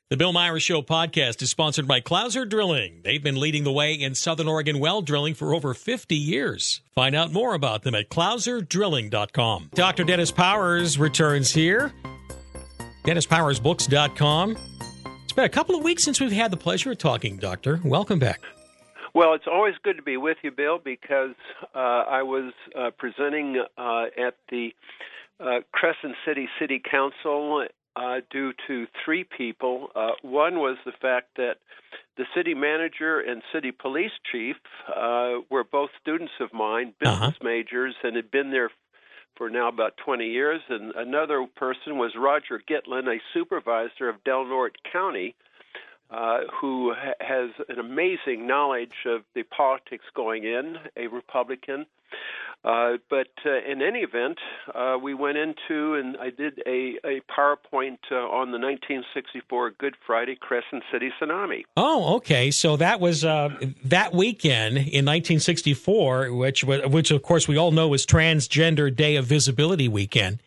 The Bill Myers Show podcast is sponsored by Clouser Drilling. They've been leading the way in Southern Oregon well drilling for over 50 years. Find out more about them at clouserdrilling.com. Dr. Dennis Powers returns here. DennisPowersBooks.com. It's been a couple of weeks since we've had the pleasure of talking, Doctor. Welcome back. Well, it's always good to be with you, Bill, because I was presenting at the Crescent City City Council due to three people. One was the fact that the city manager and city police chief were both students of mine, business majors, and had been there for now about 20 years. And another person was Roger Gitlin, a supervisor of Del Norte County, who has an amazing knowledge of the politics going in, a Republican. But in any event, we went into, and I did a PowerPoint on the 1964 Good Friday Crescent City Tsunami. Oh, okay. So that was that weekend in 1964, which of course we all know was Transgender Day of Visibility weekend.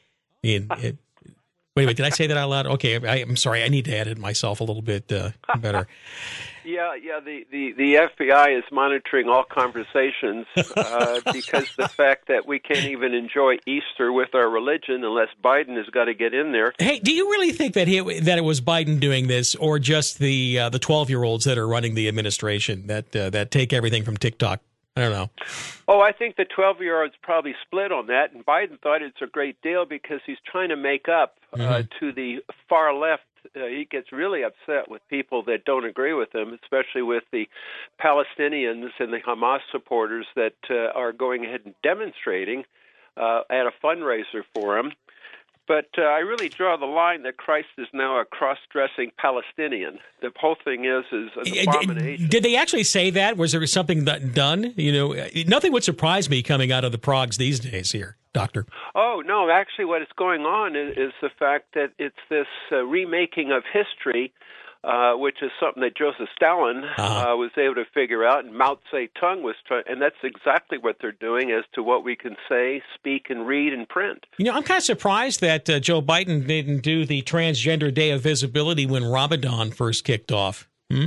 Wait, did I say that out loud? Okay, I'm sorry. I need to edit myself a little bit better. Yeah. The FBI is monitoring all conversations because the fact that we can't even enjoy Easter with our religion unless Biden has got to get in there. Hey, do you really think that it was Biden doing this, or just the 12-year-olds that are running the administration that take everything from TikTok? I don't know. Oh, I think the 12-year-olds probably split on that, and Biden thought it's a great deal because he's trying to make up to the far left. He gets really upset with people that don't agree with him, especially with the Palestinians and the Hamas supporters that are going ahead and demonstrating at a fundraiser for him. But I really draw the line that Christ is now a cross-dressing Palestinian. The whole thing is an abomination. Did they actually say that? Was there something done? You know, nothing would surprise me coming out of the progs these days here, Doctor. Oh, no. Actually, what is going on is the fact that it's this remaking of history, which is something that Joseph Stalin was able to figure out, and Mao Zedong was trying, and that's exactly what they're doing as to what we can say, speak, and read and print. You know, I'm kind of surprised that Joe Biden didn't do the Transgender Day of Visibility when Ramadan first kicked off.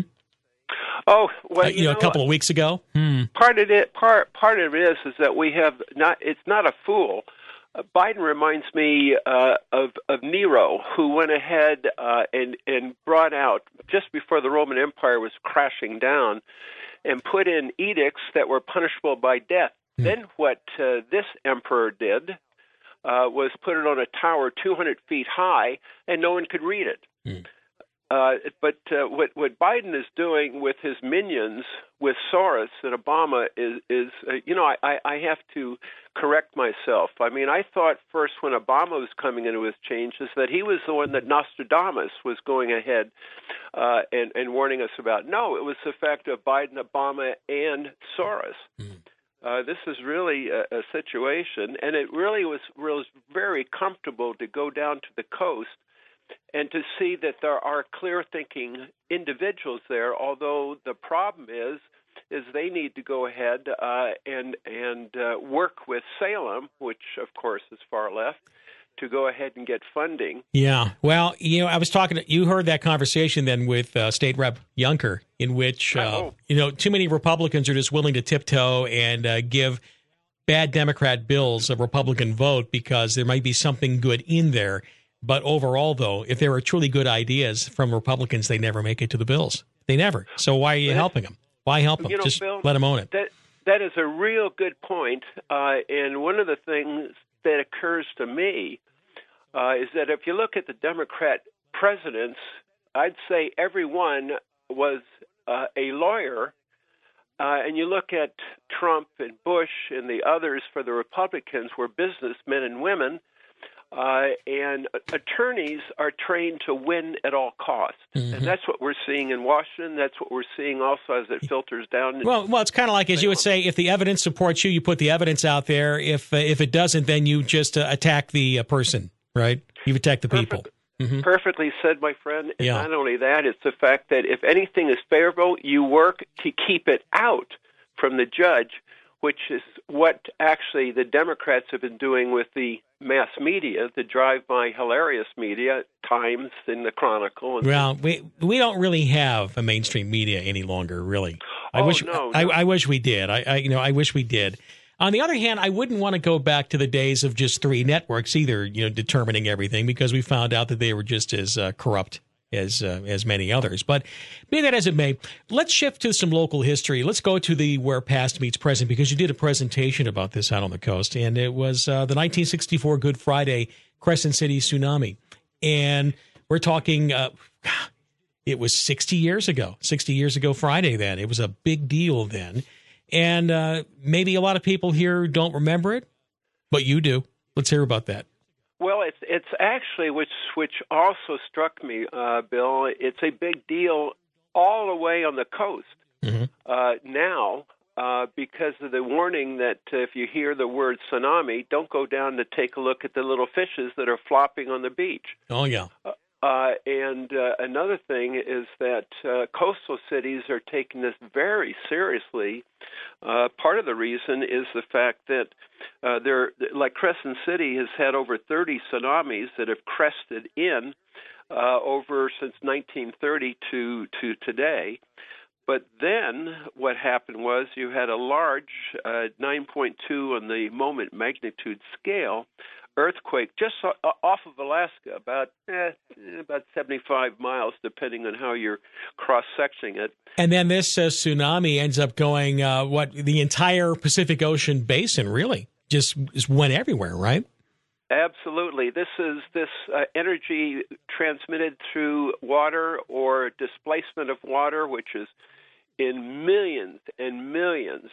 Oh, well, you know, a couple of weeks ago. Part of it is that we have not. It's not a fool. Biden reminds me of Nero, who went ahead and brought out, just before the Roman Empire was crashing down, and put in edicts that were punishable by death. Then what this emperor did was put it on a tower 200 feet high, and no one could read it. But what Biden is doing with his minions, with Soros and Obama, is I have to correct myself. I mean, I thought first when Obama was coming into his changes that he was the one that Nostradamus was going ahead and warning us about. No, it was the fact of Biden, Obama, and Soros. This is really a situation, and it really was very comfortable to go down to the coast and to see that there are clear-thinking individuals there, although the problem is they need to go ahead and work with Salem, which, of course, is far left, to go ahead and get funding. Yeah. Well, you know, I was talking – you heard that conversation then with State Rep Yunker, in which, too many Republicans are just willing to tiptoe and give bad Democrat bills a Republican vote because there might be something good in there. But overall, though, if there are truly good ideas from Republicans, they never make it to the bills. They never. So why are you helping them? Why help them? Just Bill, let them own it. That is a real good point. And one of the things that occurs to me is that if you look at the Democrat presidents, I'd say every one was a lawyer. And you look at Trump and Bush and the others for the Republicans were businessmen and women. And attorneys are trained to win at all costs. And that's what we're seeing in Washington. That's what we're seeing also as it filters down. Well, it's kind of like, as you would say, if the evidence supports you, you put the evidence out there. If it doesn't, then you just attack the person, right? You attack the people. Perfectly said, my friend. And not only that, it's the fact that if anything is favorable, you work to keep it out from the judge, which is what actually the Democrats have been doing with the mass media, the drive-by hilarious media, Times and the Chronicle. And well, we don't really have a mainstream media any longer, really. I wish we did. I wish we did. On the other hand, I wouldn't want to go back to the days of just three networks either, determining everything, because we found out that they were just as corrupt as many others. But be that as it may, let's shift to some local history. Let's go to the Where Past Meets Present, because you did a presentation about this out on the coast, and it was the 1964 Good Friday Crescent City tsunami. And we're talking, it was 60 years ago Friday then. It was a big deal then. And maybe a lot of people here don't remember it, but you do. Let's hear about that. Well, it's actually, which also struck me, Bill, it's a big deal all the way on the coast now because of the warning that if you hear the word tsunami, don't go down to take a look at the little fishes that are flopping on the beach. Oh, yeah. And another thing is that coastal cities are taking this very seriously. Part of the reason is the fact that like Crescent City has had over 30 tsunamis that have crested in over since 1930 to today. But then what happened was you had a large 9.2 on the moment magnitude scale earthquake just off of Alaska, about 75 miles, depending on how you're cross-sectioning it. And then this tsunami ends up going, the entire Pacific Ocean basin, really, just went everywhere, right? Absolutely. This is energy transmitted through water or displacement of water, which is in millions and millions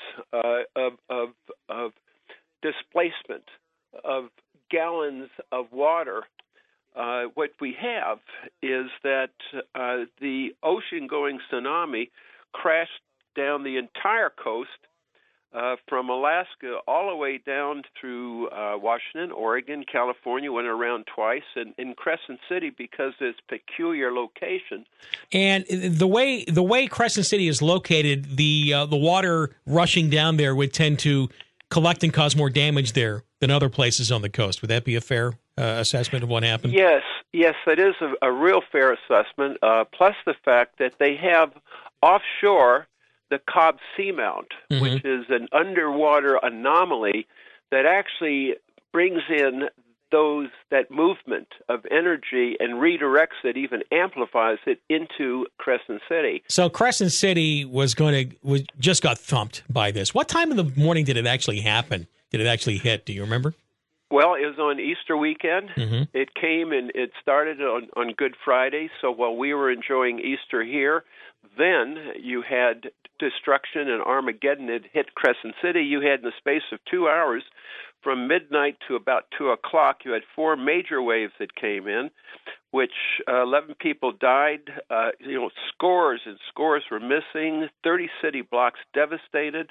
of displacement of gallons of water. What we have is that the ocean-going tsunami crashed down the entire coast from Alaska all the way down through Washington, Oregon, California, went around twice, and in Crescent City because of its peculiar location. And the way Crescent City is located, the water rushing down there would tend to collect and cause more damage there than other places on the coast. Would that be a fair assessment of what happened? Yes, that is a real fair assessment, plus the fact that they have offshore the Cobb Seamount, which is an underwater anomaly that actually brings in that movement of energy and redirects it, even amplifies it into Crescent City. So Crescent City just got thumped by this. What time of the morning did it actually happen? Did it actually hit? Do you remember? Well, it was on Easter weekend. It came and it started on Good Friday. So while we were enjoying Easter here, then you had destruction and Armageddon had hit Crescent City. You had, in the space of 2 hours, from midnight to about 2 o'clock, you had 4 major waves that came in, which 11 people died. Scores and scores were missing. 30 city blocks devastated.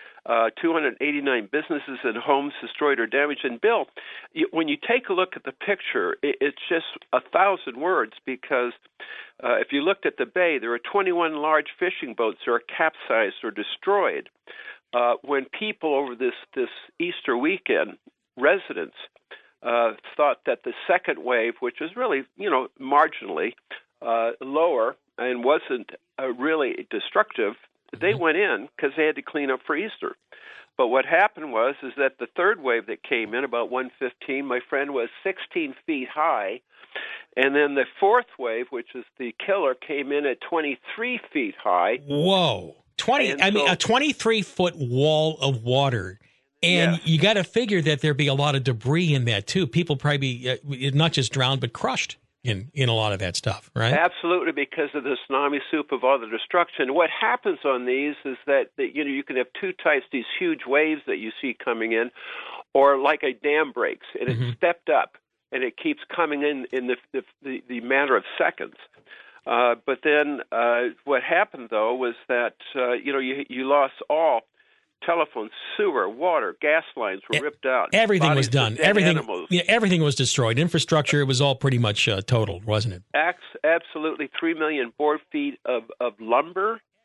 289 businesses and homes destroyed or damaged. And Bill, when you take a look at the picture, it's just 1,000 words, because if you looked at the bay, there are 21 large fishing boats that are capsized or destroyed. When people over this Easter weekend, residents, thought that the second wave, which was really, marginally lower and wasn't really destructive, they went in because they had to clean up for Easter. But what happened was that the third wave that came in about 1:15, my friend, was 16 feet high. And then the fourth wave, which is the killer, came in at 23 feet high. Whoa. A 23-foot wall of water. And you got to figure that there'd be a lot of debris in that, too. People probably not just drowned, but crushed in a lot of that stuff, right? Absolutely, because of the tsunami soup of all the destruction. What happens on these is that you can have two types, these huge waves that you see coming in, or like a dam breaks, and it's stepped up, and it keeps coming in the matter of seconds. But then what happened, though, was that, you lost all telephone, sewer, water, gas lines were ripped out. Everything was done. Everything was destroyed. Infrastructure, it was all pretty much totaled, wasn't it? Absolutely. 3 million board feet of lumber.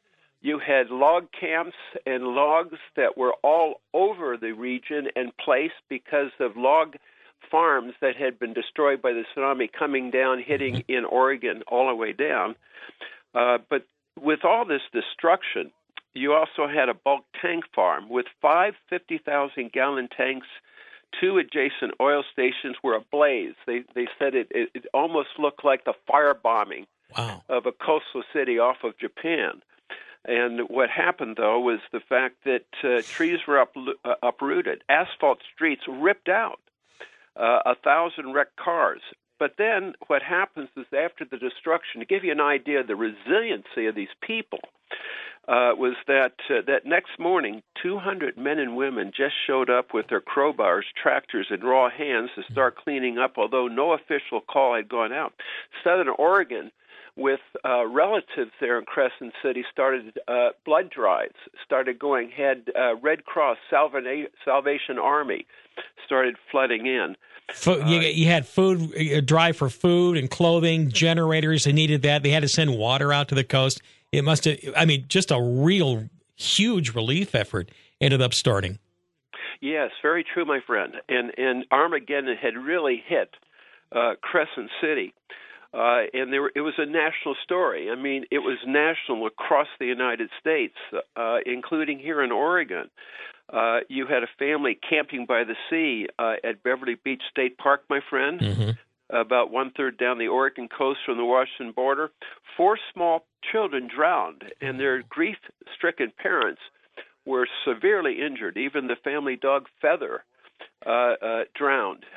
You had log camps and logs that were all over the region and placed because of log farms that had been destroyed by the tsunami coming down, hitting in Oregon all the way down. But with all this destruction, you also had a bulk tank farm with 5 50,000-gallon tanks. 2 adjacent oil stations were ablaze. They said it almost looked like the firebombing of a coastal city off of Japan. And what happened, though, was the fact that trees were uprooted, asphalt streets ripped out, 1,000 wrecked cars. But then what happens is after the destruction, to give you an idea of the resiliency of these people, was that next morning, 200 men and women just showed up with their crowbars, tractors, and raw hands to start cleaning up, although no official call had gone out. Southern Oregon, with relatives there in Crescent City, started blood drives, started going, had Red Cross, Salvation Army, started flooding in. You had food, a drive for food and clothing, generators. They needed that. They had to send water out to the coast. It must have, just a real huge relief effort ended up starting. Yes, very true, my friend. And Armageddon had really hit Crescent City. And it was a national story. I mean, it was national across the United States, including here in Oregon. You had a family camping by the sea at Beverly Beach State Park, my friend, about 1/3 down the Oregon coast from the Washington border. 4 small children drowned, and their grief-stricken parents were severely injured. Even the family dog Feather drowned.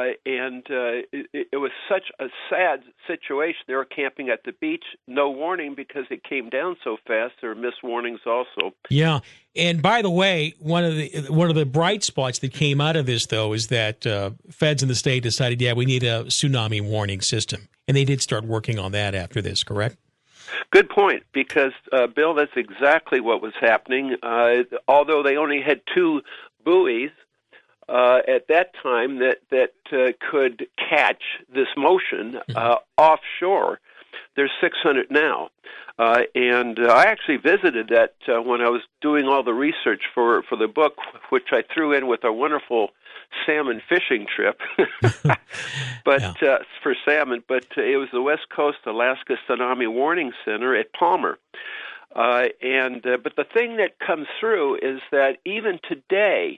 It was such a sad situation. They were camping at the beach, no warning because it came down so fast. There were missed warnings also. Yeah, and by the way, one of the bright spots that came out of this, though, is that feds in the state decided, we need a tsunami warning system, and they did start working on that after this. Correct? Good point, because Bill, that's exactly what was happening. Although they only had 2 buoys at that time that could catch this motion offshore. There's 600 now. And I actually visited that when I was doing all the research for the book, which I threw in with a wonderful salmon fishing trip for salmon. But it was the West Coast Alaska Tsunami Warning Center at Palmer. But the thing that comes through is that even today,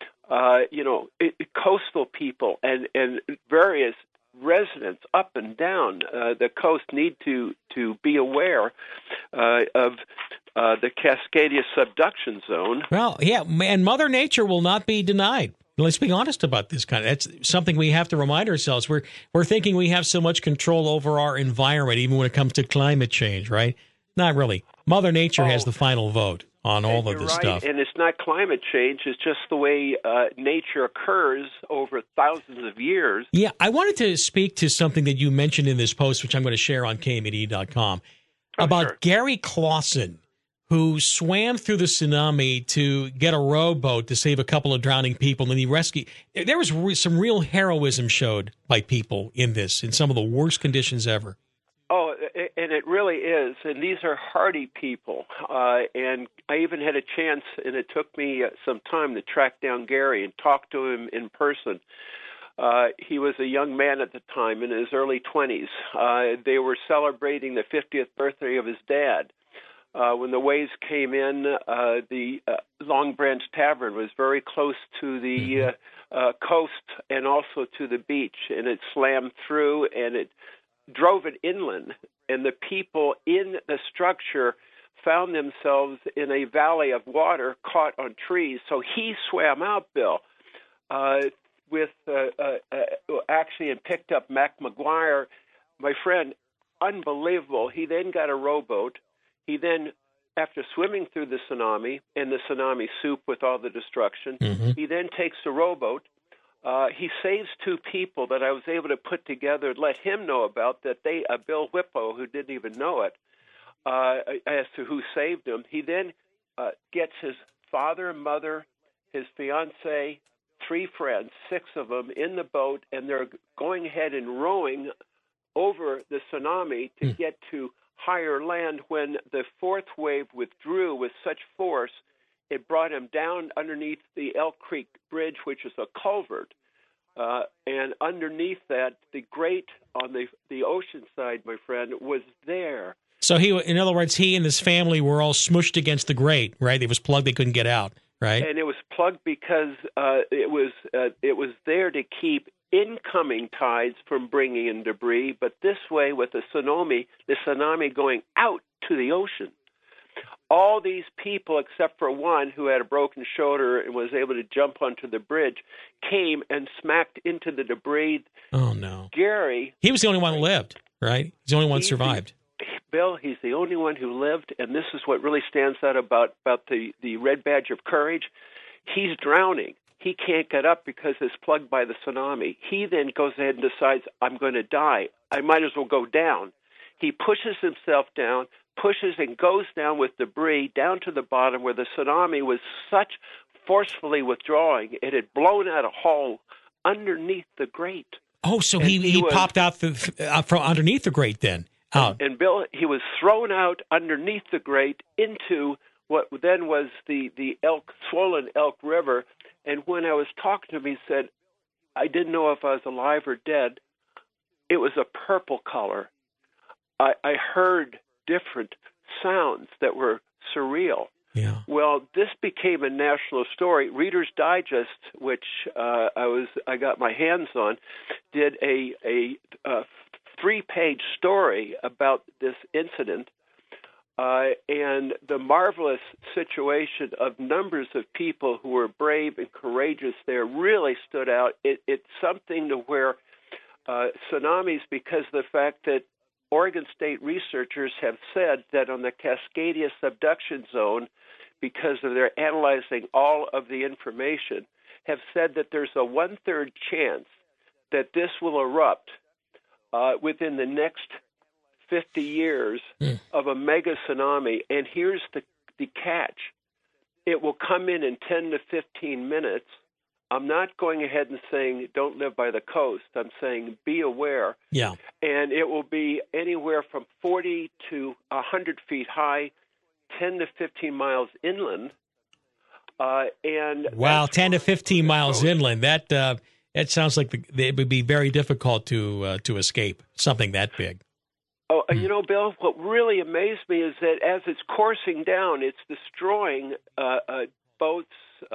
coastal people and various residents up and down the coast need to be aware of the Cascadia subduction zone. Well, yeah, and Mother Nature will not be denied. Let's be honest about this that's something we have to remind ourselves. We're thinking we have so much control over our environment, even when it comes to climate change, right? Not really. Mother Nature has the final vote on all of this stuff. And it's not climate change. It's just the way nature occurs over thousands of years. Yeah, I wanted to speak to something that you mentioned in this post, which I'm going to share on KMED.com, about Gary Clausen, who swam through the tsunami to get a rowboat to save a couple of drowning people, and he rescued. There was some real heroism showed by people in some of the worst conditions ever. Oh, and it really is. And these are hardy people. And I even had a chance, and it took me some time to track down Gary and talk to him in person. He was a young man at the time, in his early 20s. They were celebrating the 50th birthday of his dad. When the waves came in, the Long Branch Tavern was very close to the coast and also to the beach, and it slammed through, and it drove it inland, and the people in the structure found themselves in a valley of water caught on trees. So he swam out, Bill, and picked up Mac McGuire, my friend. Unbelievable. He then got a rowboat. He then, after swimming through the tsunami and the tsunami soup with all the destruction, he then takes the rowboat. He saves 2 people that I was able to put together and let him know about, that Bill Whippo, who didn't even know it, as to who saved him. He then gets his father, mother, his fiancée, 3 friends, 6 of them, in the boat, and they're going ahead and rowing over the tsunami to get to higher land. When the fourth wave withdrew with such force, it brought him down underneath the Elk Creek Bridge, which is a culvert. And underneath that, the grate on the ocean side, my friend, was there. So in other words, he and his family were all smushed against the grate, right? It was plugged; they couldn't get out, right? And it was plugged because it was there to keep incoming tides from bringing in debris. But this way, with the tsunami going out to the ocean, all these people, except for one who had a broken shoulder and was able to jump onto the bridge, came and smacked into the debris. Oh, no. Gary. He was the only one who lived, right? He's the only one who survived. Bill, he's the only one who lived, and this is what really stands out about the Red Badge of Courage. He's drowning. He can't get up because it's plugged by the tsunami. He then goes ahead and decides, I'm going to die. I might as well go down. He pushes himself down, pushes and goes down with debris down to the bottom where the tsunami was such forcefully withdrawing. It had blown out a hole underneath the grate. Oh, so he popped out from underneath the grate then. And Bill, he was thrown out underneath the grate into what then was the swollen Elk River. And when I was talking to him, he said, I didn't know if I was alive or dead. It was a purple color. I heard different sounds that were surreal. Yeah. Well, this became a national story. Reader's Digest, which I got my hands on, did a 3-page story about this incident and the marvelous situation of numbers of people who were brave and courageous there really stood out. It's something to where tsunamis, because of the fact that Oregon State researchers have said that on the Cascadia subduction zone, because of their analyzing all of the information, have said that there's a 1/3 chance that this will erupt within the next 50 years of a mega tsunami. And here's the catch. It will come in 10 to 15 minutes. I'm not going ahead and saying don't live by the coast. I'm saying be aware. Yeah. And it will be anywhere from 40 to 100 feet high, 10 to 15 miles inland. And wow, 10 to 15 miles inland. That sounds like it would be very difficult to escape something that big. Oh, you know, Bill, what really amazed me is that as it's coursing down, it's destroying boats.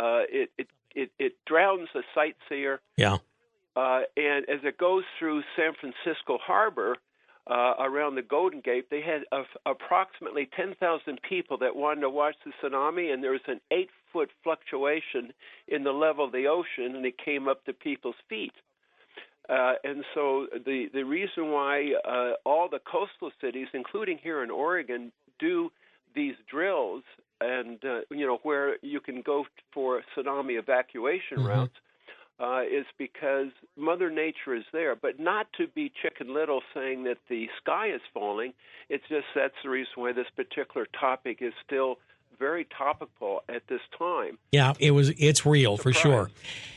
It drowns a sightseer. Yeah. And as it goes through San Francisco Harbor, around the Golden Gate, they had approximately 10,000 people that wanted to watch the tsunami, and there was an 8-foot fluctuation in the level of the ocean, and it came up to people's feet. And so the reason why all the coastal cities, including here in Oregon, do these drills and, where you can go for tsunami evacuation routes, is because Mother Nature is there, but not to be Chicken Little saying that the sky is falling. It's just that's the reason why this particular topic is still very topical at this time. Yeah, it's real for sure.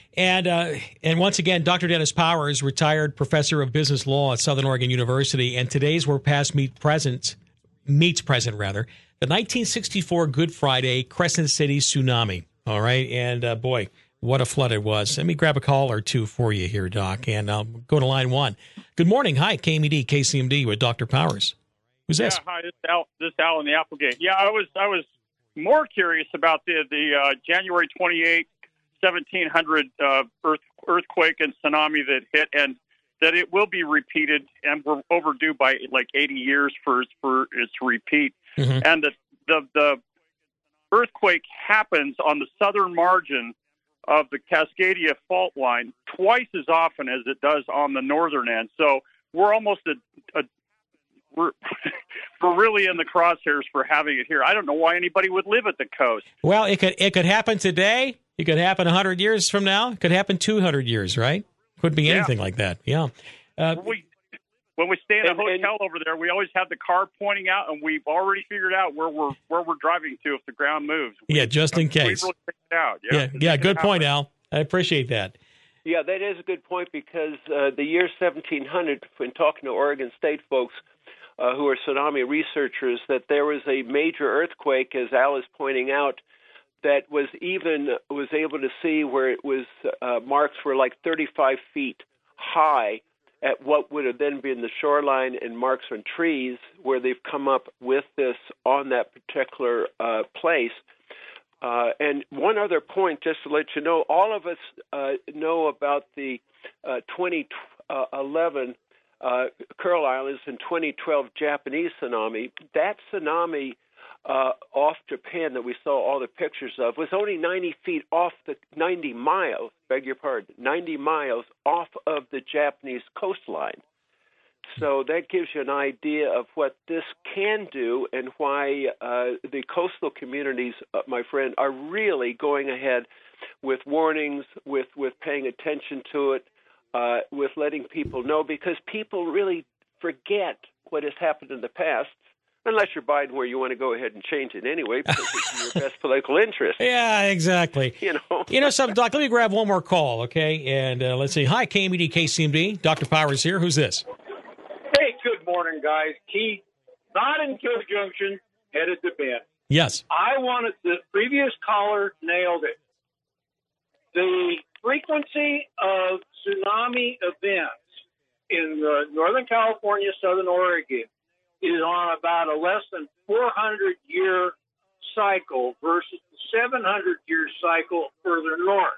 And once again, Dr. Dennis Powers, retired professor of business law at Southern Oregon University, and today's Where Past Meets Present, the 1964 Good Friday Crescent City tsunami. All right, and boy, what a flood it was. Let me grab a call or two for you here, Doc, and I'll go to line one. Good morning. Hi, KMED, KCMD with Dr. Powers. Who's this? Hi, this is Al in the Applegate. Yeah, I was more curious about the January 28, 1700 earthquake and tsunami that hit, and that it will be repeated, and we're overdue by like 80 years for its repeat. And the earthquake happens on the southern margin of the Cascadia fault line twice as often as it does on the northern end. So we're almost we're really in the crosshairs for having it here. I don't know why anybody would live at the coast. Well, it could happen today. It could happen 100 years from now. It could happen 200 years, right? Could be anything like that. Yeah. When we stay in a hotel over there, we always have the car pointing out, and we've already figured out where we're driving to if the ground moves. Yeah, just in case. We've really figured it out. Yeah. Good point, Al. I appreciate that. Yeah, that is a good point because the year 1700, when talking to Oregon State folks, who are tsunami researchers, that there was a major earthquake, as Al is pointing out, that was able to see where it was marks were like 35 feet high at what would have then been the shoreline, and marks on trees where they've come up with this on that particular place. And one other point, just to let you know, all of us know about the 2011 Kuril Islands and 2012 Japanese tsunami. That tsunami off Japan that we saw all the pictures of was only 90 feet off 90 miles off of the Japanese coastline. So that gives you an idea of what this can do and why the coastal communities, my friend, are really going ahead with warnings, with paying attention to it, with letting people know, because people really forget what has happened in the past. Unless you're Biden, where you want to go ahead and change it anyway, because it's in your best political interest. Yeah, exactly. You know something, Doc, let me grab one more call, okay? And let's see. Hi, KMED, KCMD. Dr. Powers here. Who's this? Hey, good morning, guys. Keith, not in Kill Junction, headed to Bend. Yes. The previous caller nailed it. The frequency of tsunami events in Northern California, Southern Oregon, is on about a less than 400-year cycle versus the 700-year cycle further north.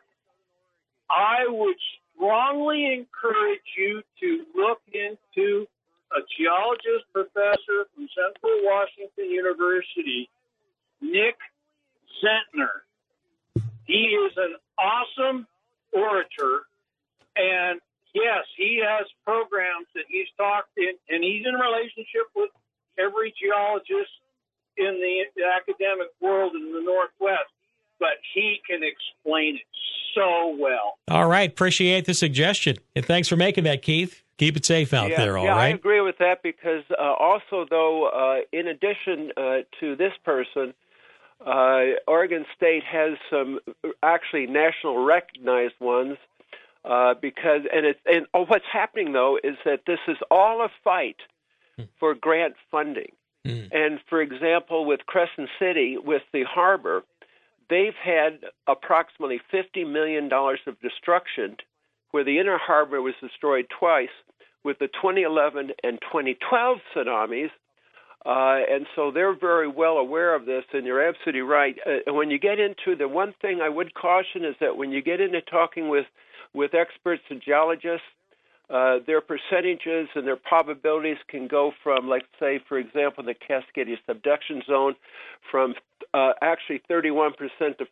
I would strongly encourage you to look into a geologist professor from Central Washington University, Nick Zentner. He is an awesome orator, and yes, he has programs that he's talked in, and he's in relationship with every geologist in the academic world in the Northwest, but he can explain it so well. All right. Appreciate the suggestion. And thanks for making that, Keith. Keep it safe out there, all right? I agree with that, because also, though, in addition to this person, Oregon State has some actually national recognized ones, because what's happening, though, is that this is all a fight for grant funding. And, for example, with Crescent City, with the harbor, they've had approximately $50 million of destruction, where the inner harbor was destroyed twice with the 2011 and 2012 tsunamis. And so they're very well aware of this, and you're absolutely right. When you get into the one thing I would caution is that when you get into talking with experts and geologists, their percentages and their probabilities can go from, like, say, for example, the Cascadia subduction zone, from actually 31% to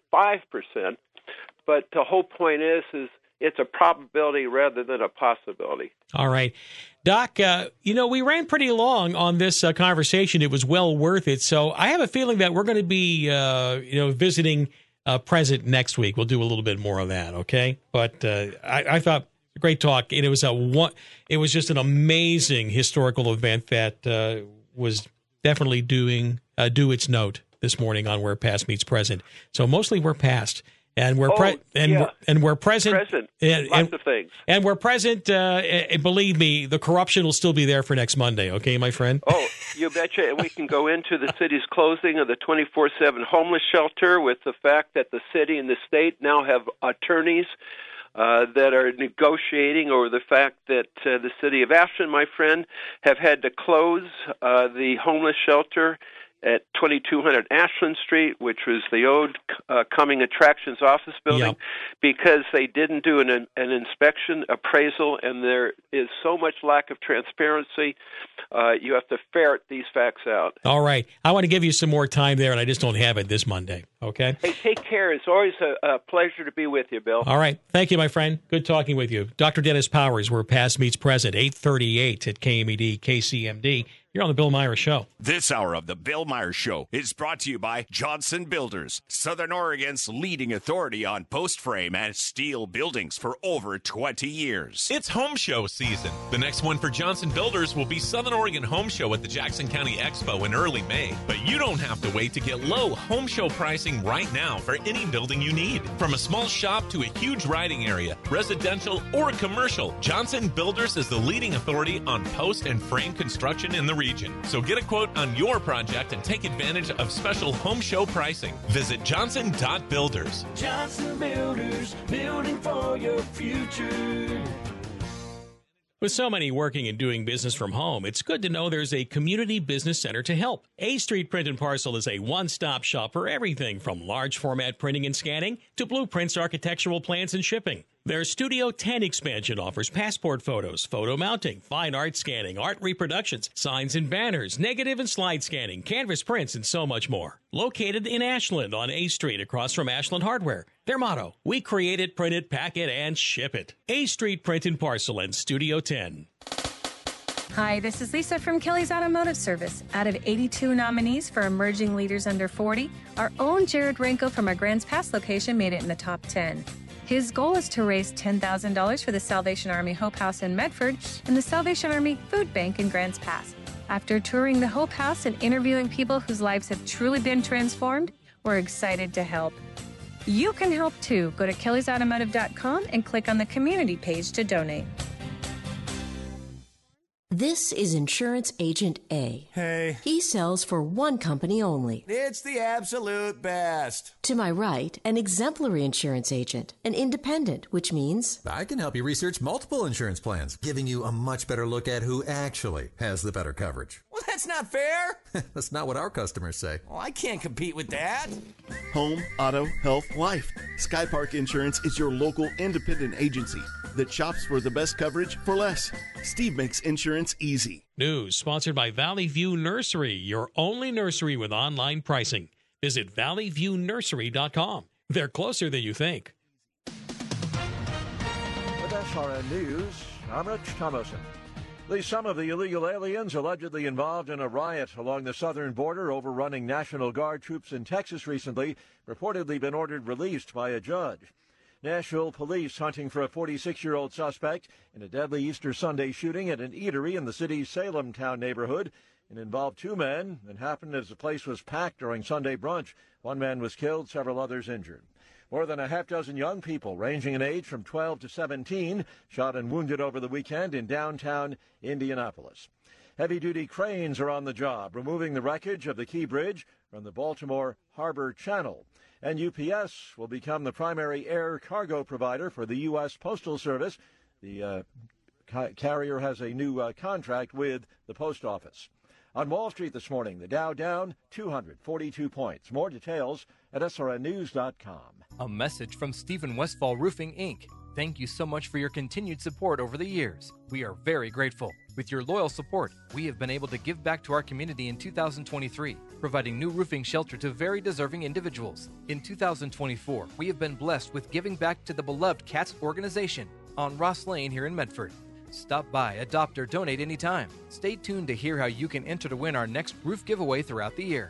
45%. But the whole point is it's a probability rather than a possibility. All right. Doc, we ran pretty long on this conversation. It was well worth it. So I have a feeling that we're going to be, visiting President next week. We'll do a little bit more of that, okay? But I thought a great talk. And it was just an amazing historical event that was definitely due its note this morning on Where Past Meets Present. So mostly we're past. And we're we're present. Lots of things. And we're present. Believe me, the corruption will still be there for next Monday. Okay, my friend. Oh, you betcha. And we can go into the city's closing of the 24/7 homeless shelter, with the fact that the city and the state now have attorneys that are negotiating over the fact that the city of Ashland, my friend, have had to close the homeless shelter at 2200 Ashland Street, which was the old Coming Attractions office building, because they didn't do an inspection appraisal, and there is so much lack of transparency. You have to ferret these facts out. All right. I want to give you some more time there, and I just don't have it this Monday, okay? Hey, take care. It's always a pleasure to be with you, Bill. All right. Thank you, my friend. Good talking with you. Dr. Dennis Powers, Where Past Meets Present, 8:38 at KMED, KCMD. You're on the Bill Myers Show. This hour of the Bill Myers Show is brought to you by Johnson Builders, Southern Oregon's leading authority on post frame and steel buildings for over 20 years. It's home show season. The next one for Johnson Builders will be Southern Oregon Home Show at the Jackson County Expo in early May. But you don't have to wait to get low home show prices pricing right now for any building you need. From a small shop to a huge riding area, residential or commercial, Johnson Builders is the leading authority on post and frame construction in the region. So get a quote on your project and take advantage of special home show pricing. Visit johnson.builders. Johnson Builders, building for your future. With so many working and doing business from home, it's good to know there's a community business center to help. A Street Print and Parcel is a one-stop shop for everything from large format printing and scanning to blueprints, architectural plans, and shipping. Their Studio 10 expansion offers passport photos, photo mounting, fine art scanning, art reproductions, signs and banners, negative and slide scanning, canvas prints, and so much more. Located in Ashland on A Street across from Ashland Hardware. Their motto, we create it, print it, pack it, and ship it. A Street Print and Parcel and Studio 10. Hi, this is Lisa from Kelly's Automotive Service. Out of 82 nominees for Emerging Leaders Under 40, our own Jared Renko from our Grants Pass location made it in the top 10. His goal is to raise $10,000 for the Salvation Army Hope House in Medford and the Salvation Army Food Bank in Grants Pass. After touring the Hope House and interviewing people whose lives have truly been transformed, we're excited to help. You can help too. Go to kellysautomotive.com and click on the community page to donate. This is Insurance Agent A. Hey. He sells for one company only. It's the absolute best. To my right, an exemplary insurance agent, an independent, which means I can help you research multiple insurance plans, giving you a much better look at who actually has the better coverage. Well, that's not fair. That's not what our customers say. Well, I can't compete with that. Home, auto, health, life. Sky Park Insurance is your local independent agency that shops for the best coverage for less. Steve makes insurance easy. News sponsored by Valley View Nursery, your only nursery with online pricing. Visit valleyviewnursery.com. They're closer than you think. With SRN News, I'm Rich Thomason. The sum of the illegal aliens allegedly involved in a riot along the southern border overrunning National Guard troops in Texas recently reportedly been ordered released by a judge. Nashville police hunting for a 46-year-old suspect in a deadly Easter Sunday shooting at an eatery in the city's Salem Town neighborhood. It involved two men and happened as the place was packed during Sunday brunch. One man was killed, several others injured. More than a half dozen young people ranging in age from 12 to 17 shot and wounded over the weekend in downtown Indianapolis. Heavy-duty cranes are on the job, removing the wreckage of the Key Bridge from the Baltimore Harbor Channel. And UPS will become the primary air cargo provider for the U.S. Postal Service. The carrier has a new contract with the post office. On Wall Street this morning, the Dow down 242 points. More details at srnnews.com. A message from Stephen Westfall Roofing, Inc. Thank you so much for your continued support over the years. We are very grateful. With your loyal support, we have been able to give back to our community in 2023, providing new roofing shelter to very deserving individuals. In 2024, we have been blessed with giving back to the beloved CATS organization on Ross Lane here in Medford. Stop by, adopt, or donate anytime. Stay tuned to hear how you can enter to win our next roof giveaway throughout the year.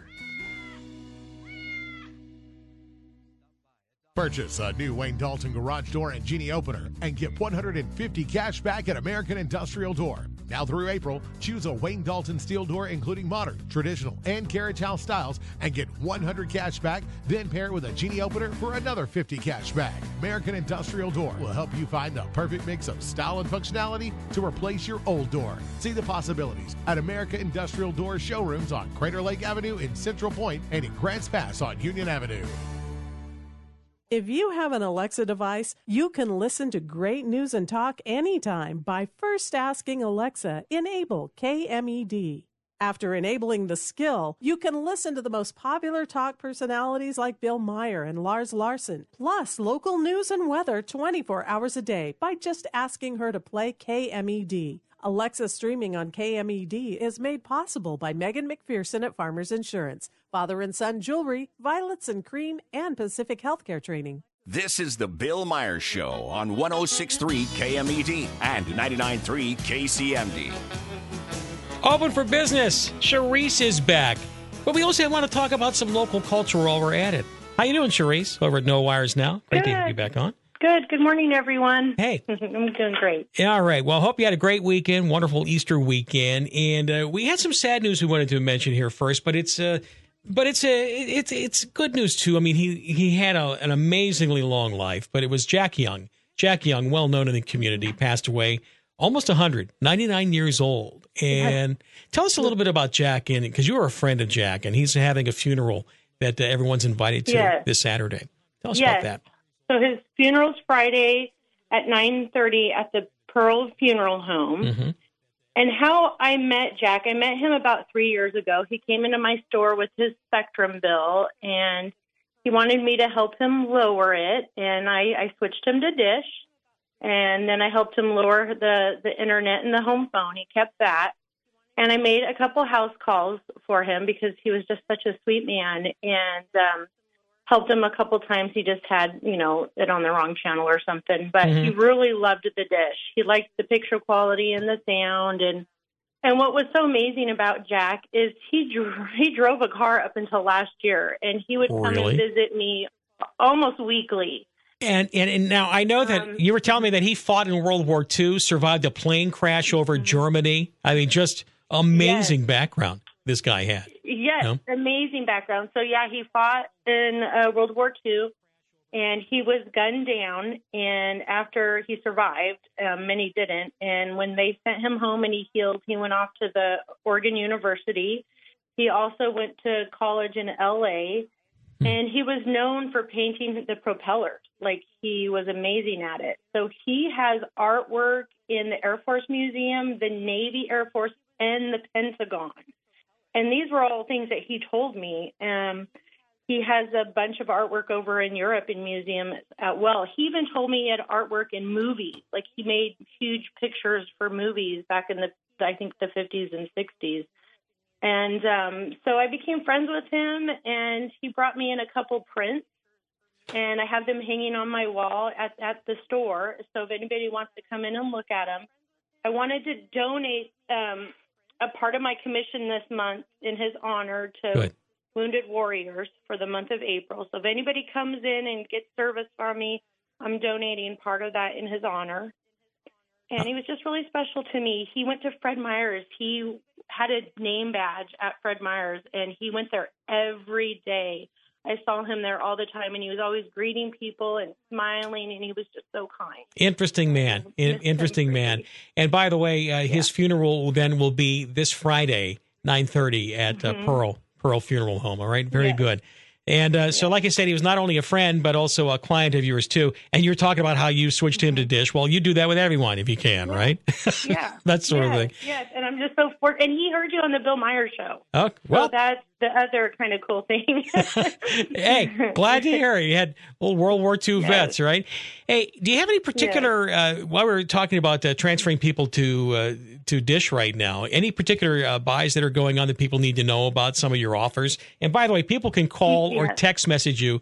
Purchase a new Wayne Dalton garage door and genie opener and get $150 cash back at American Industrial Door. Now through April, choose a Wayne Dalton steel door including modern, traditional, and carriage house styles and get $100 cash back, then pair it with a genie opener for another $50 cash back. American Industrial Door will help you find the perfect mix of style and functionality to replace your old door. See the possibilities at American Industrial Door showrooms on Crater Lake Avenue in Central Point and in Grants Pass on Union Avenue. If you have an Alexa device, you can listen to great news and talk anytime by first asking Alexa, enable KMED. After enabling the skill, you can listen to the most popular talk personalities like Bill Meyer and Lars Larson, plus local news and weather 24 hours a day by just asking her to play KMED. Alexa streaming on KMED is made possible by Megan McPherson at Farmers Insurance, Father and Son Jewelry, Violets and Cream, and Pacific Healthcare Training. This is the Bill Myers Show on 106.3 KMED and 99.3 KCMD. Open for business. Charisse is back. But we also want to talk about some local culture while we're at it. How you doing, Charisse, over at No Wires Now? Great to have you back on. Good. Good morning, everyone. Hey. I'm doing great. Yeah, all right. Well, I hope you had a great weekend, wonderful Easter weekend. And we had some sad news we wanted to mention here first, but it's But it's good news too. I mean, he had an amazingly long life, but it was Jack Young. Jack Young, well known in the community, passed away almost 100, 99 years old. And tell us a little bit about Jack, because you were a friend of Jack, and he's having a funeral that everyone's invited to this Saturday. Tell us about that. So his funeral's Friday at 9:30 at the Pearl Funeral Home. Mm-hmm. And how I met Jack, I met him about 3 years ago. He came into my store with his Spectrum bill, and he wanted me to help him lower it. And I switched him to Dish, and then I helped him lower the internet and the home phone. He kept that. And I made a couple house calls for him because he was just such a sweet man, and helped him a couple times. He just had, it on the wrong channel or something. But he really loved the Dish. He liked the picture quality and the sound. And what was so amazing about Jack is he drove a car up until last year, and he would come and visit me almost weekly. And now I know that you were telling me that he fought in World War II, survived a plane crash over Germany. I mean, just amazing background this guy had. Yes, amazing background. So, he fought in World War II, and he was gunned down. And after he survived, many didn't. And when they sent him home and he healed, he went off to the Oregon University. He also went to college in L.A., and he was known for painting the propellers. Like, he was amazing at it. So he has artwork in the Air Force Museum, the Navy, Air Force, and the Pentagon. And these were all things that he told me. He has a bunch of artwork over in Europe in museums as well. He even told me he had artwork in movies. Like, he made huge pictures for movies back in the 50s and 60s. And so I became friends with him, and he brought me in a couple prints. And I have them hanging on my wall at the store. So if anybody wants to come in and look at them, I wanted to donate a part of my commission this month in his honor to Wounded Warriors for the month of April. So if anybody comes in and gets service from me, I'm donating part of that in his honor. And he was just really special to me. He went to Fred Meyer's. He had a name badge at Fred Meyer's, and he went there every day. I saw him there all the time, and he was always greeting people and smiling, and he was just so kind. Interesting man. Interesting man. And by the way, his funeral then will be this Friday, 9:30 at Pearl Funeral Home. All right? Very good. And so, like I said, he was not only a friend, but also a client of yours, too. And you're talking about how you switched him to Dish. Well, you do that with everyone if you can, right? Yeah. That sort of thing. Yes, and I'm just so fortunate. And he heard you on the Bill Meyer show. Oh, well. So that's the other kind of cool thing. Hey, glad to hear it. You had old World War II vets, right? Hey, do you have any particular, while we were talking about transferring people to Dish right now, any particular buys that are going on that people need to know about, some of your offers? And by the way, people can call or text message you,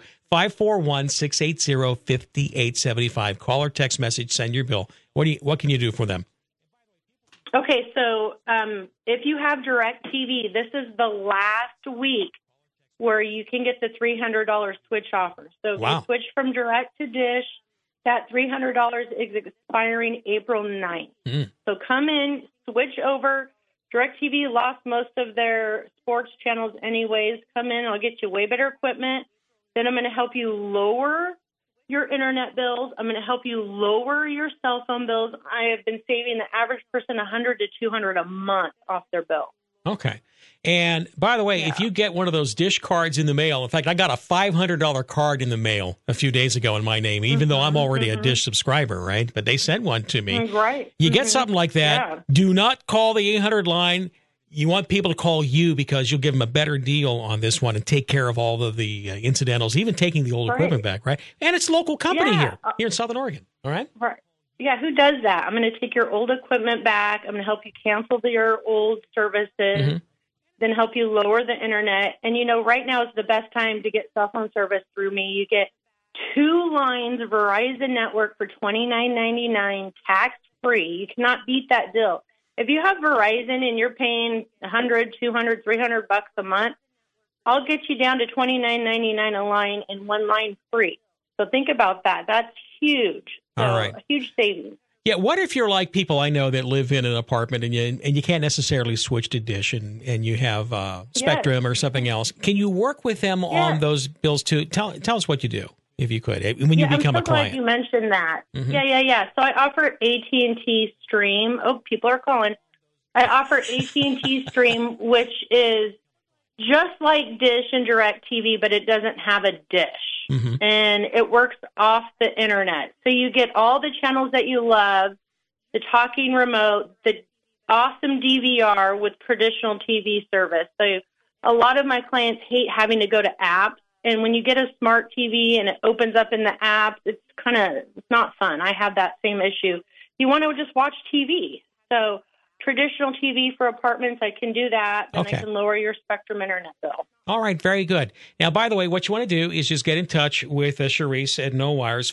541-680-5875. Call or text message, send your bill. What can you do for them? Okay, so if you have DirecTV, this is the last week where you can get the $300 switch offer. So if you switch from Direct to Dish, that $300 is expiring April 9th. So come in, switch over. DirecTV lost most of their sports channels anyways. Come in, I'll get you way better equipment. Then I'm going to help you lower your internet bills. I'm going to help you lower your cell phone bills. I have been saving the average person $100 to $200 a month off their bill. Okay. And by the way, if you get one of those Dish cards in the mail, in fact, I got a $500 card in the mail a few days ago in my name, even though I'm already a Dish subscriber, right? But they sent one to me. Right. You get something like that, do not call the 800 line. You want people to call you because you'll give them a better deal on this one and take care of all of the incidentals, even taking the old equipment back, right? And it's a local company here in Southern Oregon, all right? Right. Yeah, who does that? I'm going to take your old equipment back. I'm going to help you cancel your old services, then help you lower the internet. And, right now is the best time to get cell phone service through me. You get 2 lines of Verizon Network for $29.99 tax-free. You cannot beat that deal. If you have Verizon and you're paying $100, $200, $300 a month, I'll get you down to $29.99 a line and 1 line free. So think about that. That's huge. So all right. A huge savings. Yeah, what if you're like people I know that live in an apartment and you can't necessarily switch to Dish and you have Spectrum or something else? Can you work with them on those bills too? Tell us what you do, if you could, when you become a client. I'm so glad you mentioned that. Mm-hmm. Yeah. So I offer AT&T Stream. Oh, people are calling. I offer AT&T Stream, which is just like Dish and DirecTV, but it doesn't have a dish. Mm-hmm. And it works off the internet. So you get all the channels that you love, the talking remote, the awesome DVR with traditional TV service. So a lot of my clients hate having to go to apps. And when you get a smart TV and it opens up in the app, it's not fun. I have that same issue. You want to just watch TV. So traditional TV for apartments, I can do that, and I can lower your Spectrum internet bill. All right, very good. Now, by the way, what you want to do is just get in touch with Charisse at No Wires,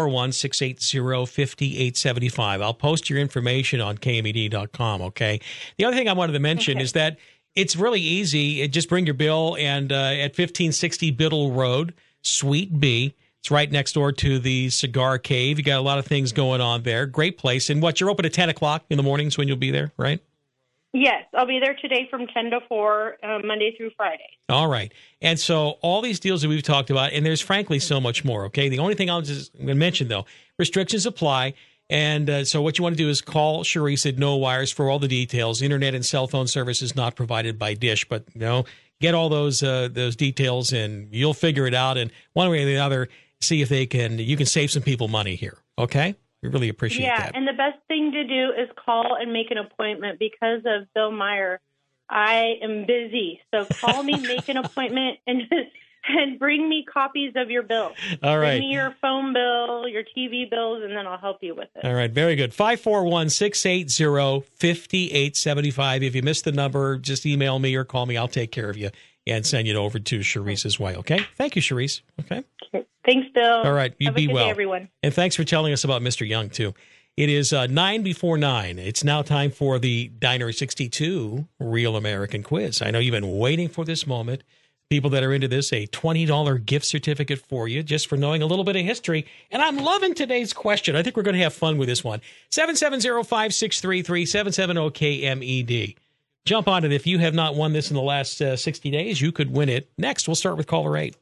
541-680-5875. I'll post your information on KMED.com, okay? The other thing I wanted to mention is that it's really easy. Just bring your bill, and at 1560 Biddle Road, Suite B, it's right next door to the Cigar Cave. You got a lot of things going on there. Great place. And you're open at 10 o'clock in the mornings when you'll be there, right? Yes, I'll be there today from 10 to 4, Monday through Friday. All right. And so all these deals that we've talked about, and there's frankly so much more, okay? The only thing I'm going to mention, though, restrictions apply. And so what you want to do is call Charisse at No Wires for all the details. Internet and cell phone service is not provided by Dish, but get all those details and you'll figure it out. And one way or the other, see if you can save some people money here. Okay? We really appreciate that. Yeah, and the best thing to do is call and make an appointment. Because of Bill Meyer, I am busy. So call me, make an appointment, and bring me copies of your bills. All right. Bring me your phone bill, your TV bills, and then I'll help you with it. All right, very good. 541-680-5875. If you missed the number, just email me or call me. I'll take care of you and send it over to Charisse as well, okay? Thank you, Charisse. Okay. Thanks, Bill. All right, you be well. Day, everyone. And thanks for telling us about Mr. Young, too. It is 9 before 9. It's now time for the Diner 62 Real American Quiz. I know you've been waiting for this moment. People that are into this, a $20 gift certificate for you just for knowing a little bit of history. And I'm loving today's question. I think we're going to have fun with this one. 770-5633-770-KMED. Jump on it. If you have not won this in the last 60 days, you could win it. Next, we'll start with caller 8.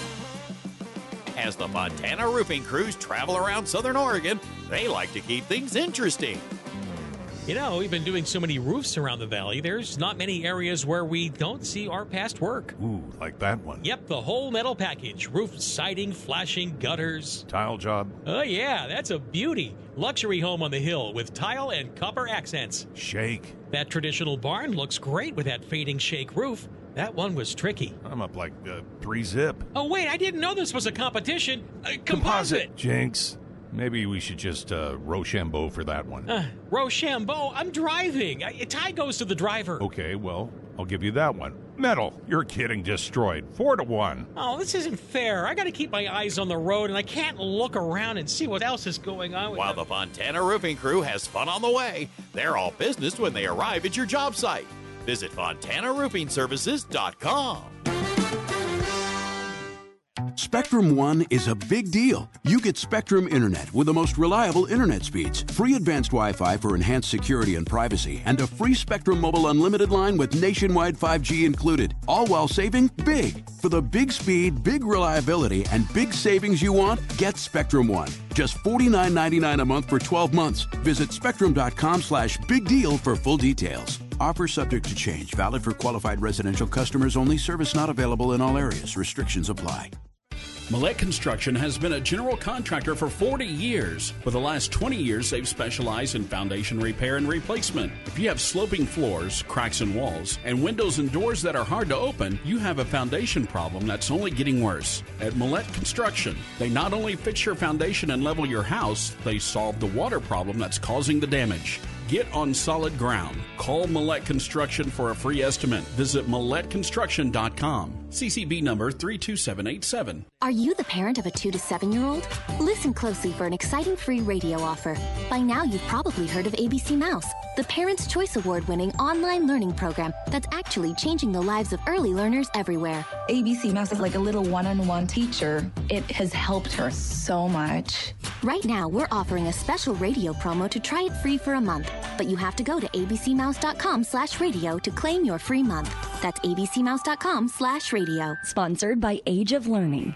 As the Fontana Roofing crews travel around Southern Oregon, they like to keep things interesting. You know, we've been doing so many roofs around the valley, there's not many areas where we don't see our past work. Ooh, like that one. Yep, the whole metal package. Roof, siding, flashing, gutters. Tile job. Oh, yeah, that's a beauty. Luxury home on the hill with tile and copper accents. Shake. That traditional barn looks great with that fading shake roof. That one was tricky. I'm up like 3-zip. Oh, wait, I didn't know this was a competition. Composite. Jinx. Maybe we should just Rochambeau for that one. Rochambeau? I'm driving. A tie goes to the driver. Okay, well, I'll give you that one. Metal. You're kidding. Destroyed. 4-1. Oh, this isn't fair. I got to keep my eyes on the road, and I can't look around and see what else is going on. While the Fontana Roofing crew has fun on the way, they're all business when they arrive at your job site. Visit FontanaRoofingServices.com. Spectrum One is a big deal. You get Spectrum Internet with the most reliable internet speeds, free advanced Wi-Fi for enhanced security and privacy, and a free Spectrum Mobile Unlimited line with nationwide 5G included, all while saving big. For the big speed, big reliability, and big savings you want, get Spectrum One. Just $49.99 a month for 12 months. Visit spectrum.com/big deal for full details. Offer subject to change. Valid for qualified residential customers only. Service not available in all areas. Restrictions apply. Millette Construction has been a general contractor for 40 years. For the last 20 years, they've specialized in foundation repair and replacement. If you have sloping floors, cracks in walls, and windows and doors that are hard to open, you have a foundation problem that's only getting worse. At Millette Construction, they not only fix your foundation and level your house, they solve the water problem that's causing the damage. Get on solid ground. Call Millette Construction for a free estimate. Visit MilletteConstruction.com. CCB number 32787. Are you the parent of a 2 to 7-year-old? Listen closely for an exciting free radio offer. By now, you've probably heard of ABC Mouse, the Parents' Choice Award-winning online learning program that's actually changing the lives of early learners everywhere. ABC Mouse is like a little one-on-one teacher. It has helped her so much. Right now, we're offering a special radio promo to try it free for a month, but you have to go to abcmouse.com/radio to claim your free month. That's abcmouse.com/radio. Sponsored by Age of Learning.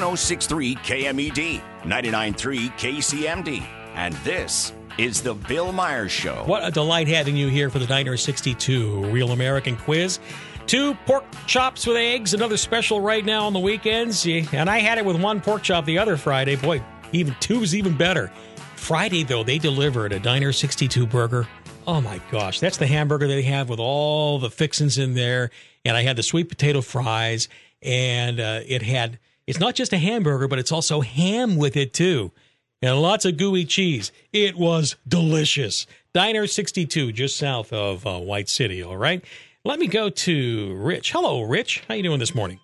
106.3 KMED, 99.3 KCMD, and this is the Bill Myers Show. What a delight having you here for the Diner 62 Real American Quiz. 2 pork chops with eggs, another special right now on the weekends. And I had it with 1 pork chop the other Friday. Boy, even 2 is even better. Friday, though, they delivered a Diner 62 burger. Oh, my gosh. That's the hamburger they have with all the fixings in there. And I had the sweet potato fries. And it's not just a hamburger, but it's also ham with it, too. And lots of gooey cheese. It was delicious. Diner 62, just south of White City, all right? Let me go to Rich. Hello, Rich. How you doing this morning?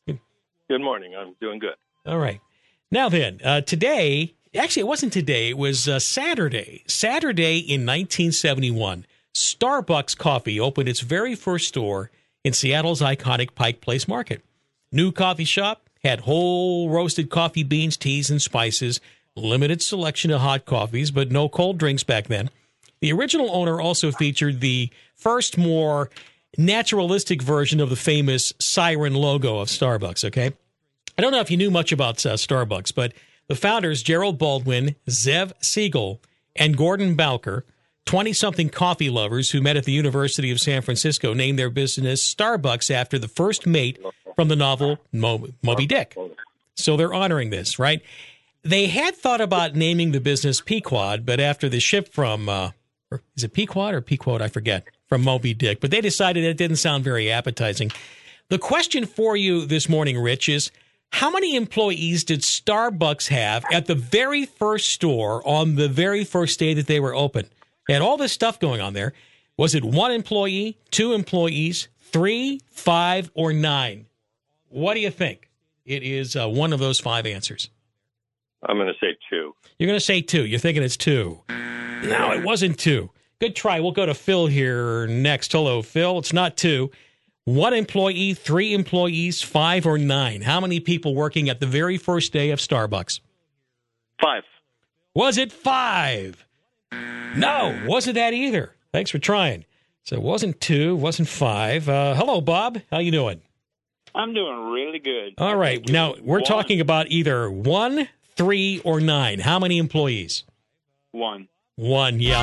Good morning. I'm doing good. All right. Now then, today, actually it wasn't today, it was Saturday. Saturday in 1971, Starbucks Coffee opened its very first store in Seattle's iconic Pike Place Market. New coffee shop, had whole roasted coffee beans, teas, and spices, limited selection of hot coffees, but no cold drinks back then. The original owner also featured the first more naturalistic version of the famous siren logo of Starbucks, okay? I don't know if you knew much about Starbucks, but the founders, Gerald Baldwin, Zev Siegel, and Gordon Bowker, 20-something coffee lovers who met at the University of San Francisco, named their business Starbucks after the first mate from the novel Moby Dick. So they're honoring this, right? They had thought about naming the business Pequod, but after the ship from, is it Pequod or Pequod? I forget, from Moby Dick. But they decided it didn't sound very appetizing. The question for you this morning, Rich, is how many employees did Starbucks have at the very first store on the very first day that they were open? They had all this stuff going on there. Was it 1 employee, 2 employees, 3, 5, or 9? What do you think? It is one of those 5 answers. I'm going to say 2. You're going to say 2. You're thinking it's 2. No, it wasn't 2. Good try. We'll go to Phil here next. Hello, Phil. It's not 2. 1 employee, 3 employees, 5 or 9. How many people working at the very first day of Starbucks? 5. Was it 5? No, wasn't that either. Thanks for trying. So it wasn't 2, wasn't 5. Hello, Bob. How you doing? I'm doing really good. All right. Now, we're talking about either 1, 3, or 9. How many employees? 1. 1, yeah.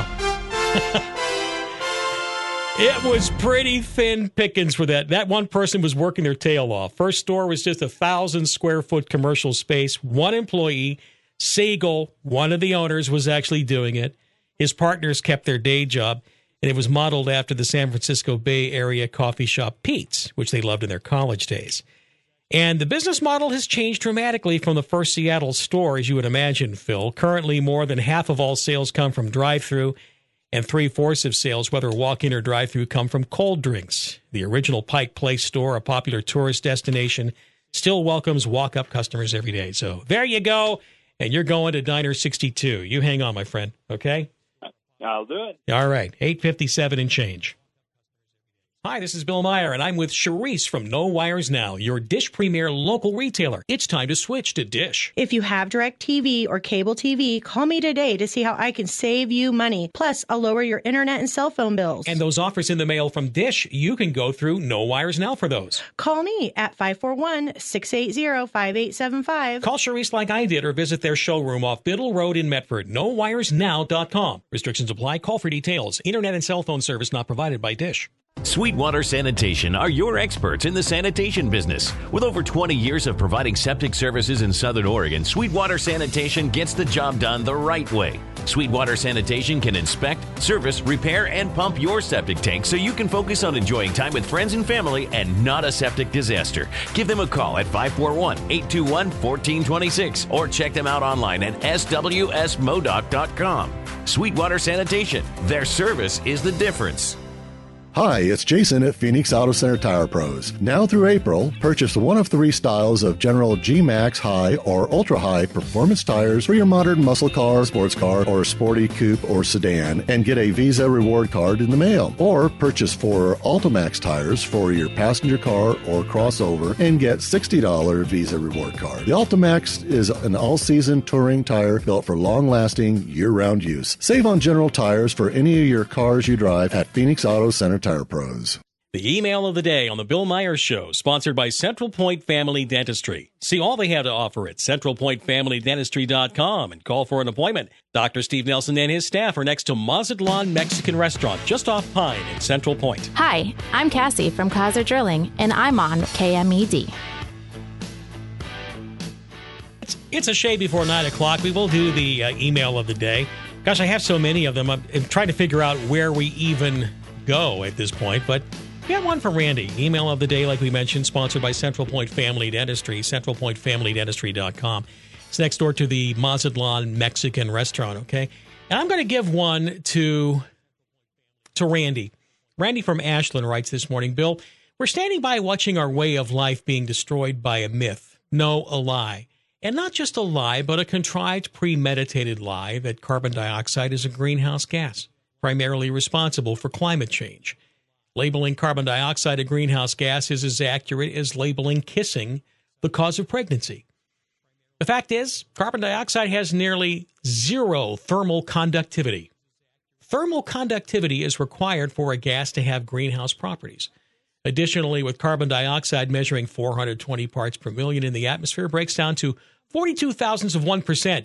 It was pretty thin pickings for that. That one person was working their tail off. First store was just 1,000-square-foot commercial space. 1 employee, Siegel, one of the owners, was actually doing it. His partners kept their day job, and it was modeled after the San Francisco Bay Area coffee shop Pete's, which they loved in their college days. And the business model has changed dramatically from the first Seattle store, as you would imagine, Phil. Currently, more than half of all sales come from drive-thru, and 3/4 of sales, whether walk-in or drive-thru, come from cold drinks. The original Pike Place store, a popular tourist destination, still welcomes walk-up customers every day. So there you go, and you're going to Diner 62. You hang on, my friend, okay? I'll do it. All right, 8:57 and change. Hi, this is Bill Meyer, and I'm with Charisse from No Wires Now, your Dish Premier local retailer. It's time to switch to Dish. If you have DirecTV or cable TV, call me today to see how I can save you money. Plus, I'll lower your internet and cell phone bills. And those offers in the mail from Dish, you can go through No Wires Now for those. Call me at 541-680-5875. Call Charisse like I did or visit their showroom off Biddle Road in Medford. NoWiresNow.com. Restrictions apply. Call for details. Internet and cell phone service not provided by Dish. Sweetwater Sanitation are your experts in the sanitation business. With over 20 years of providing septic services in Southern Oregon, Sweetwater Sanitation gets the job done the right way. Sweetwater Sanitation can inspect, service, repair, and pump your septic tank so you can focus on enjoying time with friends and family and not a septic disaster. Give them a call at 541-821-1426 or check them out online at swsmodoc.com. Sweetwater Sanitation. Their service is the difference. Hi, it's Jason at Phoenix Auto Center Tire Pros. Now through April, purchase one of 3 styles of General G-Max High or Ultra High performance tires for your modern muscle car, sports car, or sporty coupe or sedan and get a Visa reward card in the mail. Or purchase 4 Ultimax tires for your passenger car or crossover and get $60 Visa reward card. The Ultimax is an all-season touring tire built for long-lasting, year-round use. Save on General tires for any of your cars you drive at Phoenix Auto Center Tire Pros. The email of the day on the Bill Myers Show, sponsored by Central Point Family Dentistry. See all they have to offer at centralpointfamilydentistry.com and call for an appointment. Dr. Steve Nelson and his staff are next to Mazatlan Mexican Restaurant, just off Pine in Central Point. Hi, I'm Cassie from Kaiser Drilling, and I'm on KMED. It's a shade before 9 o'clock. We will do the email of the day. Gosh, I have so many of them. I'm trying to figure out where we even go at this point, but we got one from Randy. Email of the day, like we mentioned, sponsored by Central Point Family Dentistry, centralpointfamilydentistry.com. It's next door to the Mazatlan Mexican Restaurant, okay? And I'm going to give one to Randy. Randy from Ashland writes this morning, Bill, we're standing by watching our way of life being destroyed by a myth. No, a lie. And not just a lie, but a contrived, premeditated lie that carbon dioxide is a greenhouse gas, primarily responsible for climate change. Labeling carbon dioxide a greenhouse gas is as accurate as labeling kissing the cause of pregnancy. The fact is, carbon dioxide has nearly zero thermal conductivity. Thermal conductivity is required for a gas to have greenhouse properties. Additionally, with carbon dioxide measuring 420 parts per million in the atmosphere, breaks down to 42 thousandths of 1%.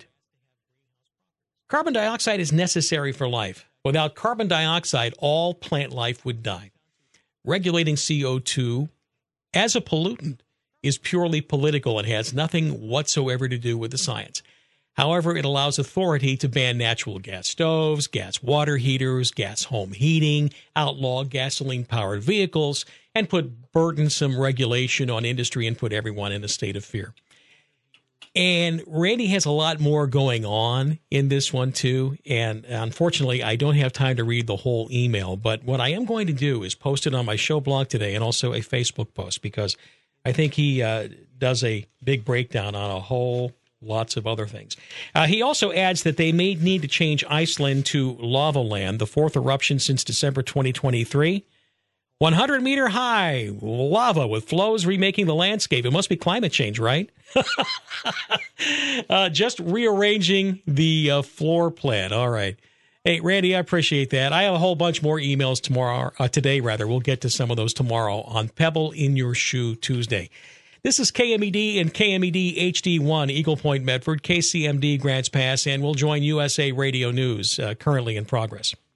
Carbon dioxide is necessary for life. Without carbon dioxide, all plant life would die. Regulating CO2 as a pollutant is purely political and has nothing whatsoever to do with the science. However, it allows authority to ban natural gas stoves, gas water heaters, gas home heating, outlaw gasoline-powered vehicles, and put burdensome regulation on industry and put everyone in a state of fear. And Randy has a lot more going on in this one, too. And unfortunately, I don't have time to read the whole email. But what I am going to do is post it on my show blog today and also a Facebook post, because I think he does a big breakdown on a whole lots of other things. He also adds that they may need to change Iceland to lava land, the 4th eruption since December 2023. 100-meter high lava with flows remaking the landscape. It must be climate change, right? Just rearranging the floor plan. All right. Hey, Randy, I appreciate that. I have a whole bunch more emails today. We'll get to some of those tomorrow on Pebble in Your Shoe Tuesday. This is KMED and KMED HD1, Eagle Point, Medford, KCMD, Grants Pass, and we'll join USA Radio News, currently in progress.